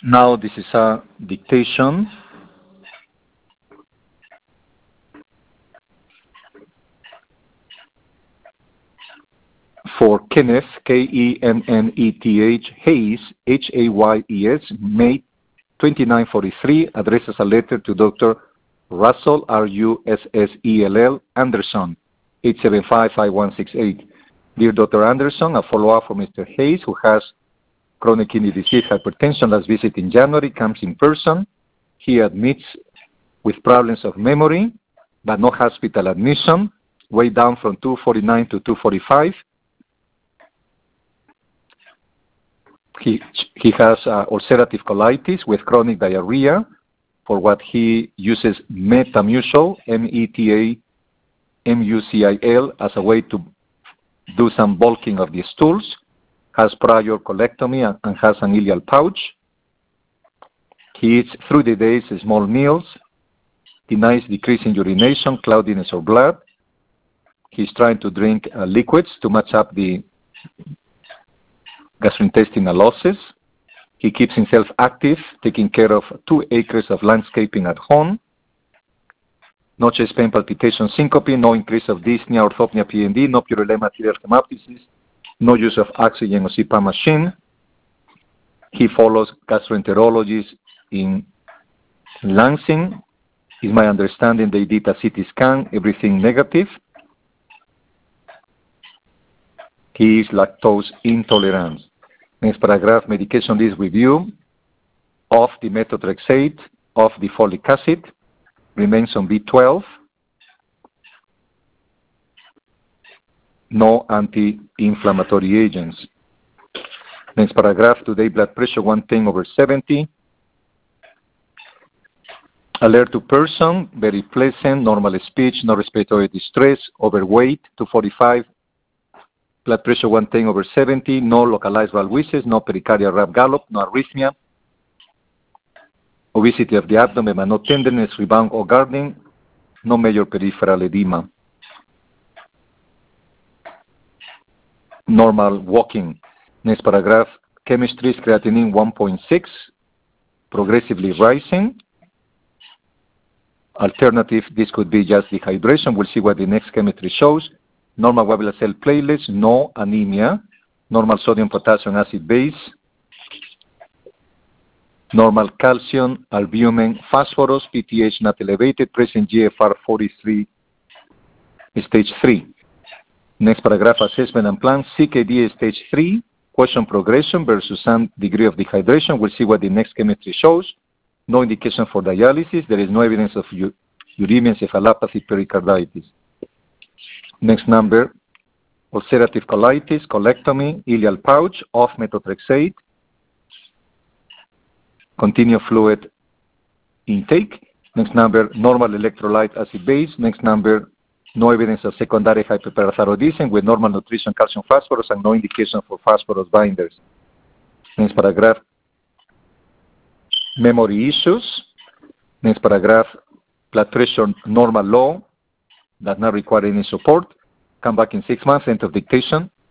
Now this is a dictation for Kenneth, Kenneth, Hayes, Hayes, May 2943, addresses a letter to Dr. Russell, Russell, Anderson, 875-5168. Dear Dr. Anderson, a follow-up for Mr. Hayes, who has chronic kidney disease, hypertension, last visit in January, comes in person. He admits with problems of memory, but no hospital admission, way down from 249 to 245. He has ulcerative colitis with chronic diarrhea, for what he uses Metamucil, Metamucil, as a way to do some bulking of the stools, has prior colectomy and has an ileal pouch. He eats through the days small meals, denies decrease in urination, cloudiness, or blood. He's trying to drink liquids to match up the gastrointestinal losses. He keeps himself active, taking care of 2 acres of landscaping at home. No chest pain, palpitation, syncope, no increase of dyspnea, orthopnea, PND, no purulema, arterial hemoptysis, no use of oxygen or CPAP machine. He follows gastroenterologists in Lansing. Is my understanding they did a CT scan, everything negative. He is lactose intolerant. Next paragraph, medication list review of the methotrexate, of the folic acid, remains on B12. No anti-inflammatory agents. Next paragraph, today blood pressure 110/70. Alert to person, very pleasant, normal speech, no respiratory distress, overweight, 245. Blood pressure 110/70, no localized valvulosis, no pericardial rap gallop, no arrhythmia. Obesity of the abdomen, but no tenderness, rebound, or guarding, no major peripheral edema. Normal walking. Next paragraph, chemistry, creatinine 1.6, progressively rising. Alternative, this could be just dehydration. We'll see what the next chemistry shows. Normal white blood cell platelets, no anemia. Normal sodium, potassium, acid, base. Normal calcium, albumin, phosphorus, PTH not elevated, present GFR 43, stage 3. Next paragraph, assessment and plan, CKD stage 3, question progression versus some degree of dehydration. We'll see what the next chemistry shows. No indication for dialysis. There is no evidence of uremia, encephalopathy, pericarditis. Next number, ulcerative colitis, colectomy, ileal pouch, off methotrexate. Continue fluid intake. Next number, normal electrolyte acid base. Next number, no evidence of secondary hyperparathyroidism with normal nutrition, calcium, phosphorus, and no indication for phosphorus binders. Next paragraph, memory issues. Next paragraph, blood pressure normal low, does not require any support. Come back in 6 months, end of dictation.